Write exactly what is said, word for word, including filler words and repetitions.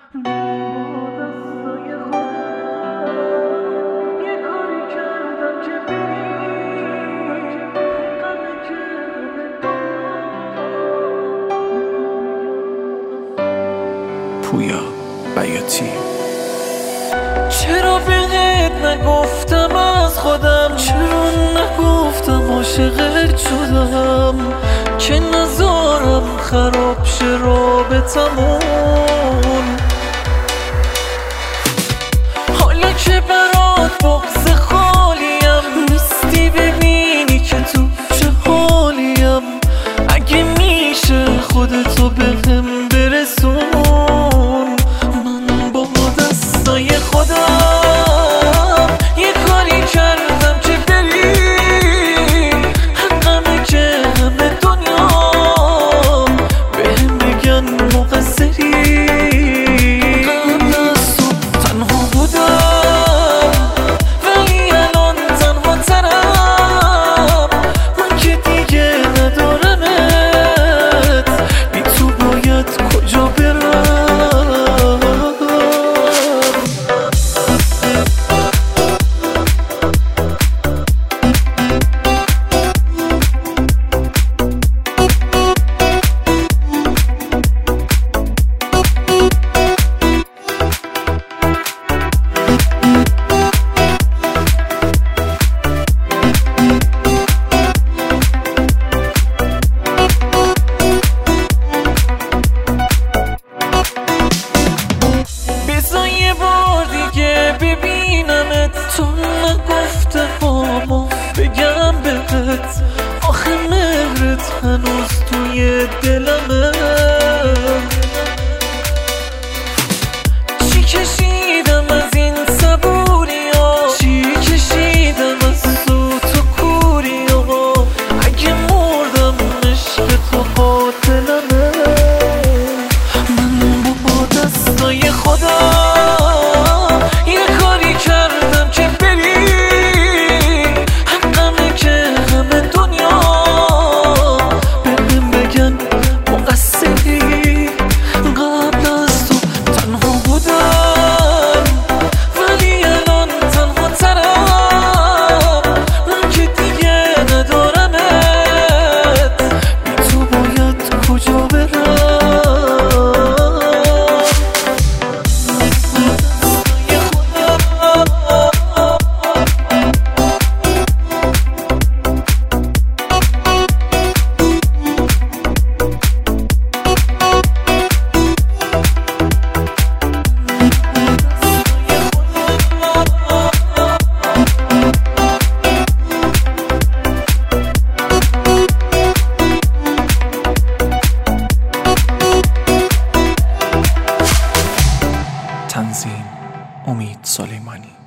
پویا بیاتی. چرا بهت نگفتم از خودم، چرا نگفتم عاشقت شدم، که نذارم خراب شه رابطمون. حالا که برات بغض خالیم، نیستی ببینی که تو چه حالیم. اگه میشه خودتو بهم برسون، من با دستای خودم یه کاری کردم که بری حقمه که همه دنیا بهم بگن مقصری. قبل از تو تنها بودم ولی الان تنها ترم، من که دیگه ندارمت، بی تو باید کجا برم. یه بار دیگه ببینمت، تو نگفته بابا بگم بهت، آخه مهرت هنوز توی دلمه. چی کشیدم از این صبوریا، چی کشیدم از سوت و کوریا، اگه مردم عشق تو قاتلمه. من با دستای خودم یه کاری کردم که بری حقمه که همه دنیا بهم بگن مقصری. قبل از تو تنها بودم ولی الان تنها ترم، من که دیگه ندارمت، بی تو باید کجا برم. تنظیم امید سلیمانی.